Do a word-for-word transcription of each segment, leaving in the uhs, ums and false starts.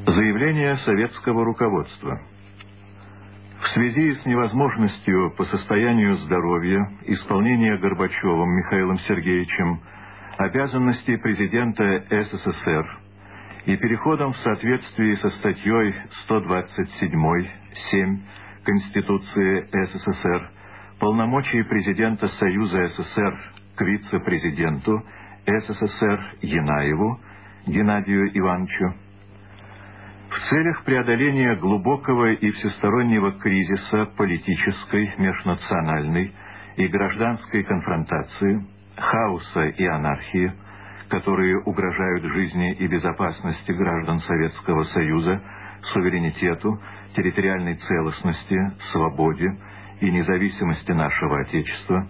Заявление советского руководства. В связи с невозможностью по состоянию здоровья исполнения Горбачевым Михаилом Сергеевичем обязанностей президента СССР и переходом в соответствии со статьей сто двадцать семь семь Конституции СССР полномочий президента Союза СССР к вице-президенту СССР Янаеву Геннадию Ивановичу в целях преодоления глубокого и всестороннего кризиса политической, межнациональной и гражданской конфронтации, хаоса и анархии, которые угрожают жизни и безопасности граждан Советского Союза, суверенитету, территориальной целостности, свободе и независимости нашего Отечества,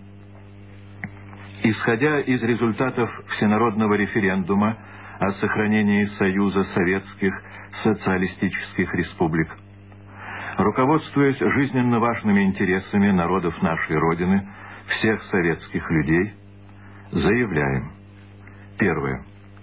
исходя из результатов всенародного референдума о сохранении Союза Советских Социалистических Республик, руководствуясь жизненно важными интересами народов нашей Родины, всех советских людей, заявляем. Первое.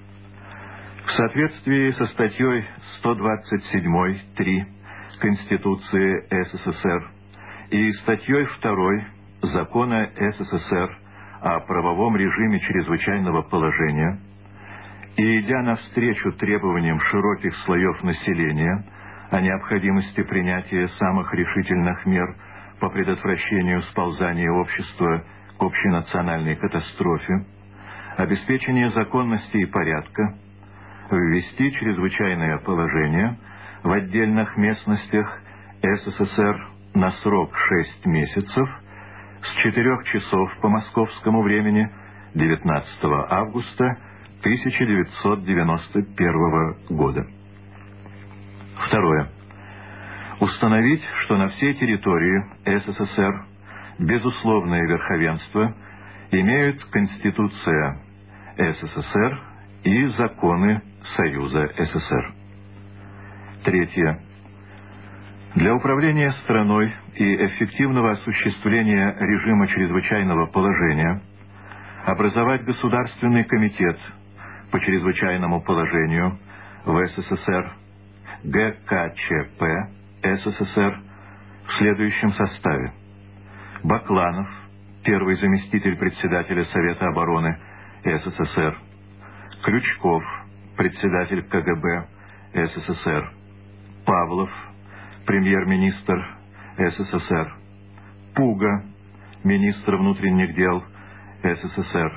В соответствии со статьей сто двадцать семь три Конституции СССР и статьей два Закона СССР о правовом режиме чрезвычайного положения, и идя навстречу требованиям широких слоев населения о необходимости принятия самых решительных мер по предотвращению сползания общества к общенациональной катастрофе, обеспечение законности и порядка, ввести чрезвычайное положение в отдельных местностях СССР на срок шесть месяцев с четырёх часов по московскому времени девятнадцатого августа тысяча девятьсот девяносто первого года. Второе. Установить, что на всей территории СССР безусловное верховенство имеют Конституция СССР и законы Союза СССР. Третье. Для управления страной и эффективного осуществления режима чрезвычайного положения образовать Государственный комитет по чрезвычайному положению в СССР ГКЧП СССР в следующем составе: Бакланов, первый заместитель председателя Совета обороны СССР, Крючков, председатель КГБ СССР, Павлов, премьер-министр СССР, Пуга, министр внутренних дел СССР,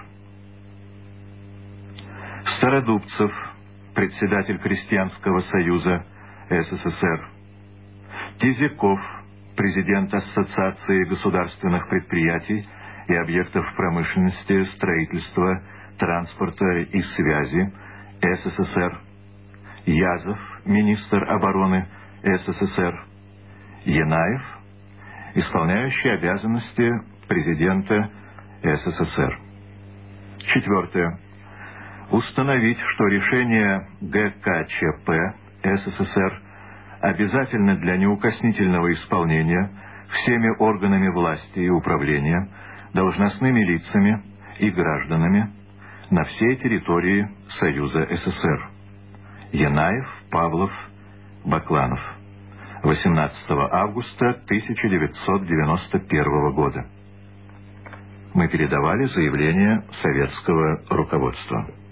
Стародубцев, председатель Крестьянского союза СССР, Тизяков, президент Ассоциации государственных предприятий и объектов промышленности, строительства, транспорта и связи СССР, Язов, министр обороны СССР, Янаев, исполняющий обязанности президента СССР. Четвертое. Установить, что решение ГКЧП СССР обязательно для неукоснительного исполнения всеми органами власти и управления, должностными лицами и гражданами на всей территории Союза СССР. Янаев, Павлов, Бакланов. восемнадцатого августа тысяча девятьсот девяносто первого года. Мы передавали заявление советского руководства.